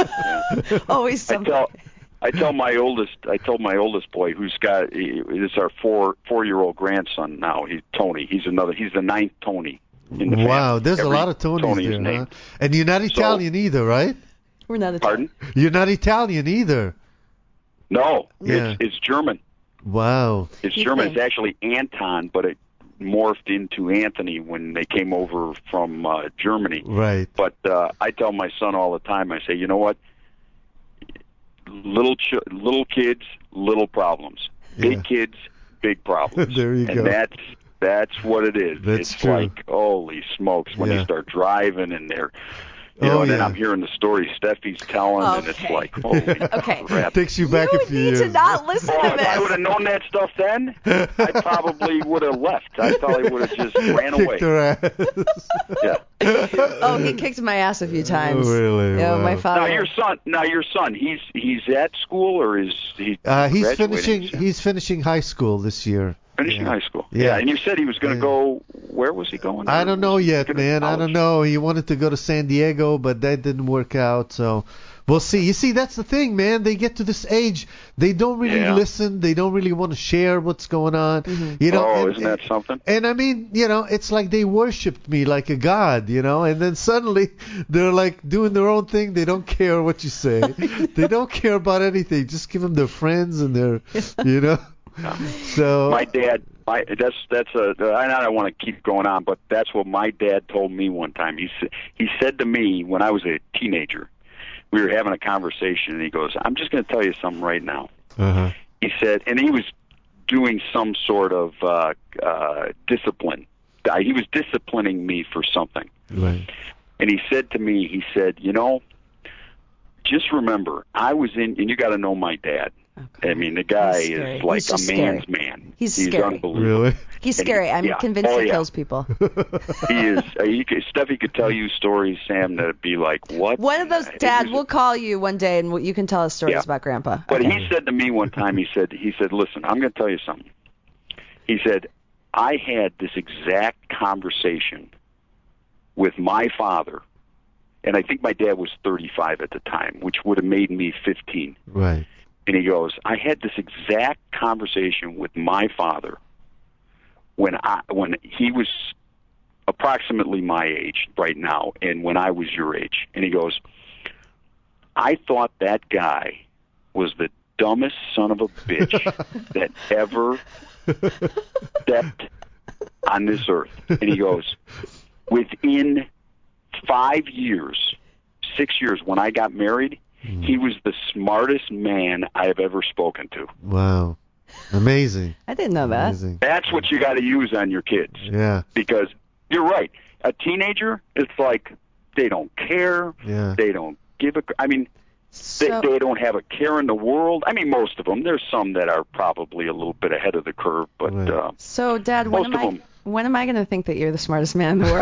Always I something. tell I tell my oldest I told my oldest boy who's got he, this is our four four year old grandson now. He's Tony. He's another. He's the ninth Tony in the Wow, family. there's Every a lot of Tonys Tony is there, huh? named. And you're not Italian either, right? We're not a Pardon? You're not Italian either. No, Yeah. it's it's German. Wow. It's You German. think? It's actually Anton, but it morphed into Anthony when they came over from uh, Germany. Right. But uh, I tell my son all the time. I say, you know what? Little ch- little kids, little problems. Big Yeah. kids, big problems. There you and go. that's that's what it is. That's it's true. like holy smokes when Yeah. you start driving and they're. You Oh, know, and then yeah. I'm hearing the story Steffi's telling, and it's Okay. like, holy Okay. crap. Takes you back you a few need years. to not listen Oh, to if I would this. have known that stuff then, I probably would have left. I probably would have just ran Kicked away. her ass. Yeah. Oh, he kicked my ass a few times. Oh, really? Yeah, Wow. my Now father. your son, now your son, he's he's at school or is he? Uh, he's graduating finishing. soon? He's finishing high school this year. Finishing Yeah. high school. Yeah. And you said he was going to Yeah. go. Where was he going? I don't know yet, Gonna man. I college? don't know. He wanted to go to San Diego, but that didn't work out. So we'll see. You see, that's the thing, man. They get to this age, they don't really Yeah. listen. They don't really want to share what's going on. Mm-hmm. You know. Oh, and, isn't that something? And I mean, you know, it's like they worshipped me like a god, you know, and then suddenly they're like doing their own thing. They don't care what you say. They don't care about anything. Just give them their friends and their, you know. So My dad. My, that's that's a. I don't want to keep going on, but that's what my dad told me one time. He said he said to me when I was a teenager, we were having a conversation, and he goes, "I'm just going to tell you something right now." Uh-huh. He said, and he was doing some sort of uh, uh, discipline. Uh, He was disciplining me for something. Right. And he said to me, he said, you know, just remember, I was in, and you got to know my dad. Okay. I mean, the guy He's scary. is like He's a just man's scary. man. He's He's scary. unbelievable. Really? He's And scary. he- I'm yeah. convinced Oh, he yeah. kills people. He is. Uh, he could, Steffi could tell you stories, Sam, that'd be like, what? One of those, It Dad, was- we'll call you one day and you can tell us stories Yeah. about Grandpa. But Okay. he said to me one time, he said, he said, listen, I'm going to tell you something. He said, I had this exact conversation with my father, and I think my dad was thirty-five at the time, which would have made me fifteen. Right. And he goes, I had this exact conversation with my father when I when he was approximately my age right now, and when I was your age. And he goes, I thought that guy was the dumbest son of a bitch that ever stepped on this earth. And he goes, within five years, six years, when I got married, he was the smartest man I have ever spoken to. Wow. Amazing. I didn't know that. Amazing. That's what you got to use on your kids. Yeah. Because you're right. A teenager, it's like they don't care. Yeah. They don't give a. I mean, they, So, they don't have a care in the world. I mean, most of them. There's some that are probably a little bit ahead of the curve, but Right. uh, so Dad, when most am of I them. when am I going to think that you're the smartest man in the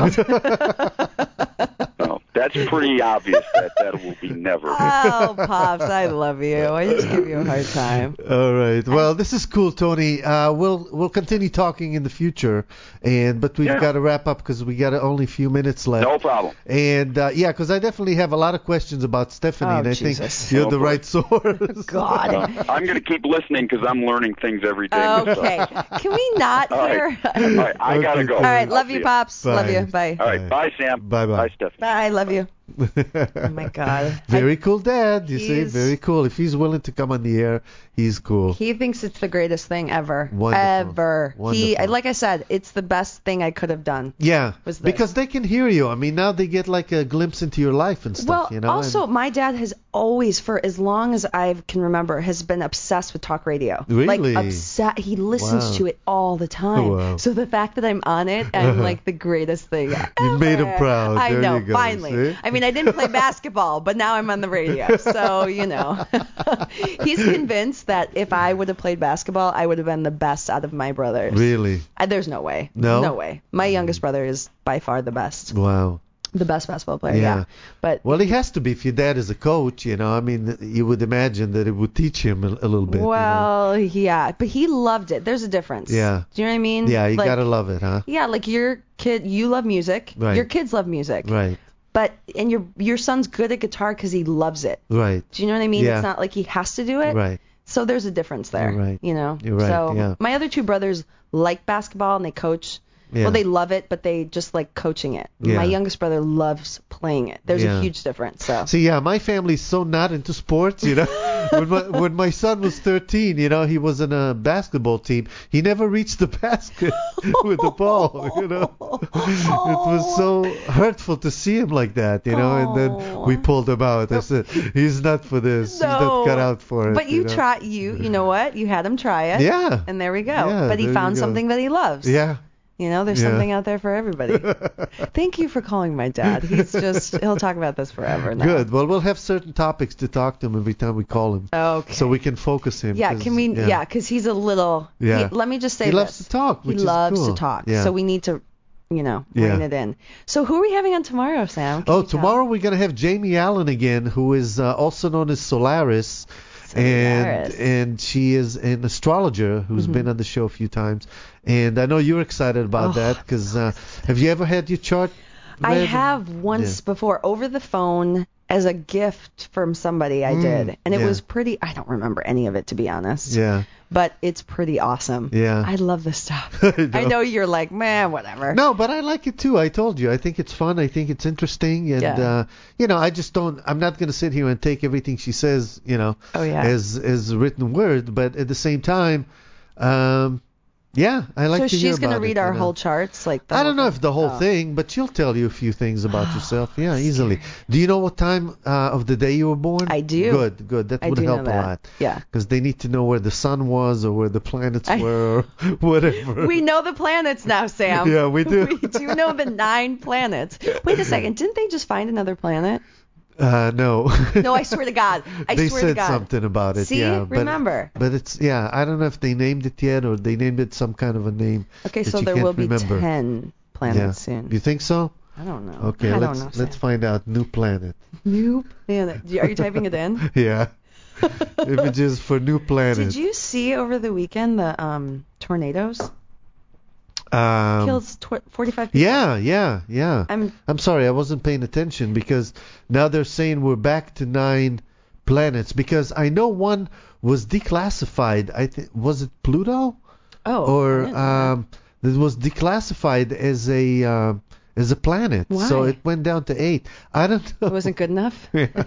world? no, that's pretty obvious that that will be never. Oh, Pops, I love you. I just give you a hard time. All right. Well, this is cool, Tony. Uh, we'll we'll continue talking in the future, and but we've Yeah. got to wrap up because we got only a few minutes left. No problem. And uh, yeah, because I definitely have a lot of questions about Stephanie, Oh, and I Jesus. think you're Oh, the boy. right source. God. Uh, I'm going to keep listening because I'm learning things every day. myself. Okay. Can we not All hear? right. All right. I Okay, gotta go. cool. All right. I'll Love see you, ya. Pops. Bye. Love you. Bye. All right. Bye, Sam. Bye-bye. Bye, Stephanie. Bye. Love you. Oh my God. Very I- cool dad, you see. He's- Very cool. If he's willing to come on the air, he's cool. He thinks it's the greatest thing ever. Wonderful. Ever. He, Wonderful. like I said, it's the best thing I could have done. Yeah, was this. because they can hear you. I mean, now they get like a glimpse into your life and stuff, Well, you know. also, and- my dad has always, for as long as I can remember, has been obsessed with talk radio. Really? Like, obsessed. He listens Wow. to it all the time. Wow. So the fact that I'm on it, I'm like the greatest thing ever. You made him proud. I There know, you go, finally. see? I mean, I didn't play basketball, but now I'm on the radio. So, you know. He's convinced that if I would have played basketball, I would have been the best out of my brothers. Really? Uh, There's no way. No? No way. My youngest brother is by far the best. Wow. The best basketball player, Yeah. yeah. But Well, he has to be. If your dad is a coach, you know, I mean, you would imagine that it would teach him a, a little bit. you know? Well, yeah, but he loved it. There's a difference. Yeah. Do you know what I mean? Yeah, you like, gotta love it, huh? Yeah, like your kid, you love music. Right. Your kids love music. Right. But and your your son's good at guitar because he loves it. Right. Do you know what I mean? Yeah. It's not like he has to do it. Right. So there's a difference there. You're right. You know. You're right, So yeah. my other two brothers like basketball and they coach. Yeah. Well, they love it, but they just like coaching it. Yeah. My youngest brother loves playing it. There's Yeah. a huge difference. So. See, yeah, my family's so not into sports, you know. when my when my son was thirteen, you know, he was in a basketball team. He never reached the basket with the ball, you know. It was so hurtful to see him like that, you know. And then we pulled him out. I said, he's not for this. He's not cut out for it. But you, know? try you you know what? You had him try it. Yeah. And there we go. Yeah, but he there found you go. something that he loves. Yeah. You know, there's Yeah. something out there for everybody. Thank you for calling my dad. He's just he'll talk about this forever now. Good. Well, we'll have certain topics to talk to him every time we call him. Okay. So we can focus him. Yeah, 'cause- can we? Yeah, because he's a little. Yeah. he- let me just say He this. loves to talk, which he is loves cool. to talk. Yeah. So we need to, you know, Yeah. rein it in. So who are we having on tomorrow, Sam? Can Oh, you tell? tomorrow we're going to have Jamie Allen again, who is uh, also known as Solaris. and and she is an astrologer who's Mm-hmm. been on the show a few times, and I know you're excited about Oh, that because uh, have you ever had your chart I read? have once Yeah. before over the phone as a gift from somebody I Mm, did. And it yeah. was pretty, I don't remember any of it to be honest. Yeah. But it's pretty awesome. Yeah. I love this stuff. I I know. know you're like, man, whatever. No, but I like it too. I told you. I think it's fun. I think it's interesting. And, Yeah. uh, you know, I just don't, I'm not going to sit here and take everything she says, you know, Oh, yeah. as, as a written word. But at the same time, um, yeah, I like so to hear she's gonna about read it, our you know. whole charts? like the I whole don't know thing? if the whole Oh. thing, but she'll tell you a few things about yourself. Yeah, easily. Do you know what time uh, of the day you were born? I do. Good, good. That I would do know help a that. lot. Yeah. Because they need to know where the sun was or where the planets I- were or whatever. We know the planets now, Sam. Yeah, we do. We do know the nine planets. Wait a second. Didn't they just find another planet? Uh, no. No, I swear to God. I they swear said to God. something about it. See? Yeah, but, Remember. But it's yeah. I don't know if they named it yet or they named it some kind of a name. Okay, that so you there can't will be remember. ten Yeah. planets soon. You think so? I don't know. Okay, I let's don't know. let's Sam. find out. New planet. New planet. Are you typing it in? Yeah. Images for new planet. Did you see over the weekend the um tornadoes? Um, Kills tw- forty-five people. Yeah, yeah, yeah. I'm I'm sorry, I wasn't paying attention because now they're saying we're back to nine planets because I know one was declassified. I think was it Pluto oh. or I didn't know that. um it was declassified as a uh, as a planet. So Why? it went down to eight. I don't know. It wasn't good enough.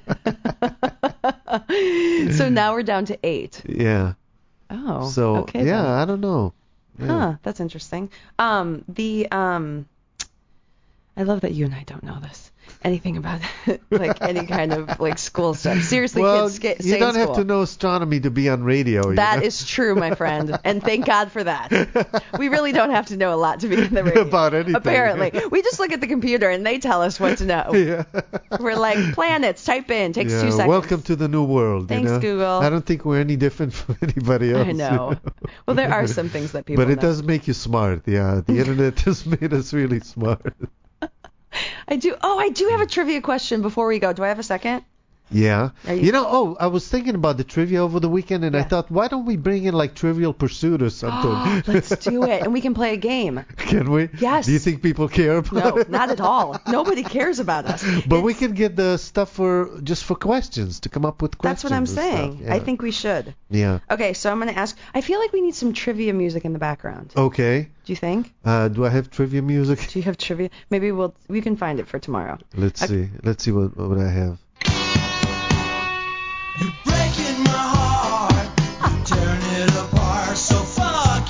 So now we're down to eight. Yeah. Oh. So okay. yeah, then. I don't know. Yeah. Huh, that's interesting. Um, the um, I love that you and I don't know this. Anything about it, like any kind of like school stuff. Seriously, Well, kids, get, you stay don't in have school. to know astronomy to be on radio. you That know? is true, my friend, and thank God for that. We really don't have to know a lot to be in the radio. About anything. Apparently, we just look at the computer and they tell us what to know. Yeah. We're like planets. Type in. Takes Yeah, two seconds. welcome to the new world. Thanks, you know? Google. I don't think we're any different from anybody else. I you know. Well, there are some things that people. But it know. does make you smart. Yeah, the internet has made us really smart. I do. Oh, I do have a trivia question before we go. Do I have a second? Yeah. Are You, you- know, oh, I was thinking about the trivia over the weekend, and I Yeah. thought, why don't we bring in like Trivial Pursuit or something? Let's do it, and we can play a game. Can we? Yes. Do you think people care about No, it? not at all. Nobody cares about us. But we It's- can get the stuff for just for questions to come up with questions. That's what I'm and stuff. saying. Yeah. I think we should. Yeah. Okay, so I'm going to ask. I feel like we need some trivia music in the background. Okay. Do you think? Uh, do I have trivia music? Do you have trivia? Maybe we'll we can find it for tomorrow. Let's Okay. see. Let's see what what I have. You're breaking my heart, tearing it apart, so fuck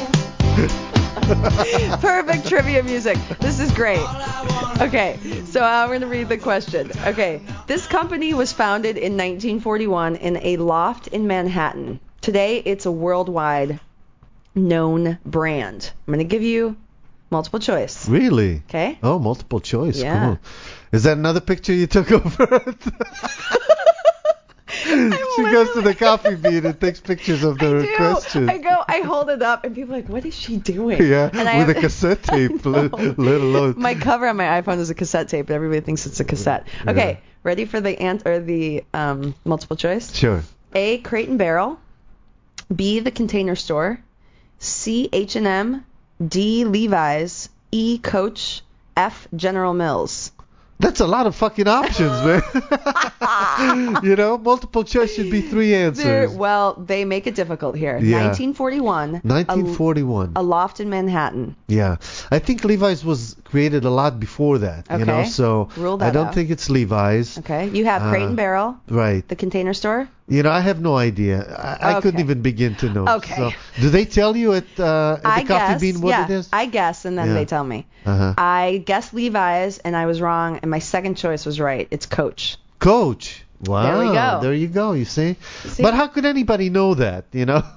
you. Perfect trivia music. This is great. Okay, so I'm going to read the question. Okay, this company was founded in nineteen forty-one in a loft in Manhattan. Today, it's a worldwide known brand. I'm going to give you multiple choice. Really? Okay? Oh, multiple choice. Yeah. Cool. Is that another picture you took over? She goes to the coffee bean and takes pictures of the I do. questions. I go, I hold it up, and people are like, what is she doing? Yeah, and I with a have- cassette tape, I let, know. let alone. My cover on my iPhone is a cassette tape, and everybody thinks it's a cassette. Okay, ready for the ant or the um, multiple choice? Sure. A. Crate and Barrel. B. The Container Store. C. H and M. D. Levi's. E. Coach. F. General Mills. That's a lot of fucking options, man. You know, multiple choice should be three They're- answers. well, they make it difficult here. Yeah. nineteen forty-one. nineteen forty-one. A, a loft in Manhattan. Yeah, I think Levi's was created a lot before that. You know, Okay. so Rule I that don't out. think it's Levi's. Okay, you have Crate Uh, and Barrel. Right. The Container Store. You know, I have no idea. I, I couldn't Okay. even begin to know. Okay. So, do they tell you at, uh, at I the coffee guess. bean what yeah, it is? I guess, and then Yeah. they tell me. Uh-huh. I guessed Levi's, and I was wrong, and my second choice was right. It's Coach. Coach. Wow. There we go. There you go. You see? See? But how could anybody know that? You know?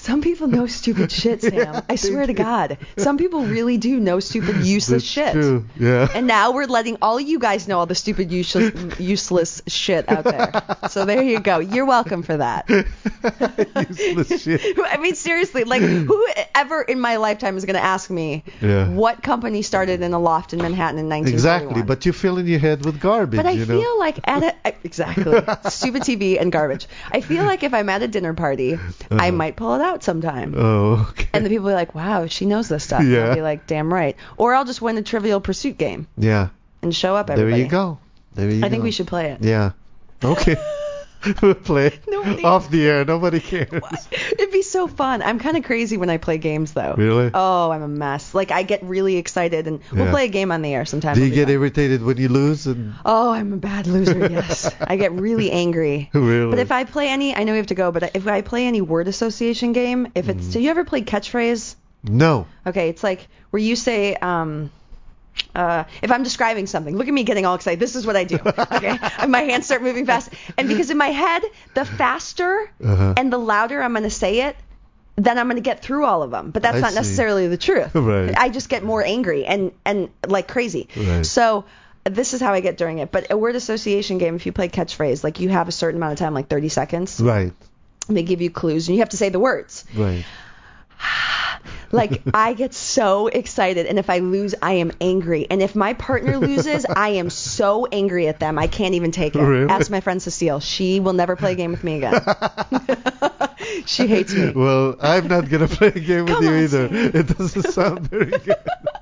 Some people know stupid shit, Sam. I swear to God. Some people really do know stupid, useless That's shit. true. Yeah. And now we're letting all you guys know all the stupid, useless, useless shit out there. So there you go. You're welcome for that. Useless shit. I mean, seriously, like, who ever in my lifetime is going to ask me Yeah. what company started in a loft in Manhattan in nineteen forty-one? Exactly. But you're filling your head with garbage. But I you feel know? like at a exactly stupid T V and garbage. I feel like if I'm at a dinner party, I might pull it out sometime. Oh, okay. And the people will be like, "Wow, she knows this stuff." And Yeah. I'll be like, "Damn right." Or I'll just win a Trivial Pursuit game Yeah. and show up There everybody. you go. There you go. I think we should play it. Yeah. Okay. We'll play it. Nobody- Off the air. Nobody cares. It'd be so fun. I'm kind of crazy when I play games, though. Really? Oh, I'm a mess. Like, I get really excited, and we'll Yeah. play a game on the air sometime. Do you It'll be get fun. irritated when you lose? And Oh, I'm a bad loser, yes. I get really angry. Really? But if I play any, I know we have to go, but if I play any word association game, if it's, Mm. do you ever play catchphrase? No. Okay, it's like where you say, um, uh, if I'm describing something, look at me getting all excited. This is what I do. Okay, and my hands start moving fast, and because in my head, the faster Uh-huh. and the louder I'm going to say it, then I'm going to get through all of them. But that's I not see. necessarily the truth. Right. I just get more angry and and like crazy. Right. So this is how I get during it. But a word association game, if you play catchphrase, like you have a certain amount of time, like thirty seconds. Right. And they give you clues, and you have to say the words. Right. Like, I get so excited, and if I lose, I am angry. And if my partner loses, I am so angry at them, I can't even take it. Really? Ask my friend Cecile. She will never play a game with me again. She hates me. Well, I'm not gonna play a game with Come you on, either. Sam. It doesn't sound very good.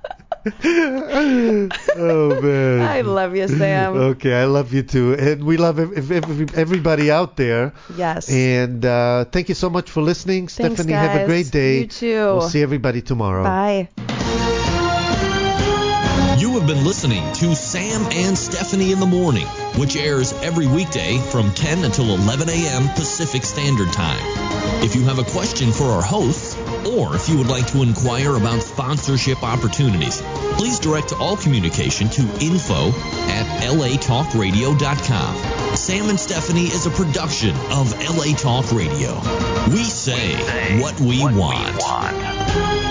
Oh man. I love you, Sam. Okay, I love you too, and we love ev- ev- ev- everybody out there. Yes. And uh, thank you so much for listening, Thanks, Stephanie. Have a guys. great day. You too. We'll see everybody tomorrow. Bye. You have been listening to Sam and Stephanie in the Morning, which airs every weekday from ten until eleven a.m. Pacific Standard Time. If you have a question for our hosts, or if you would like to inquire about sponsorship opportunities, please direct all communication to info at l a talk radio dot com. Sam and Stephanie is a production of L A Talk Radio. We say what we want.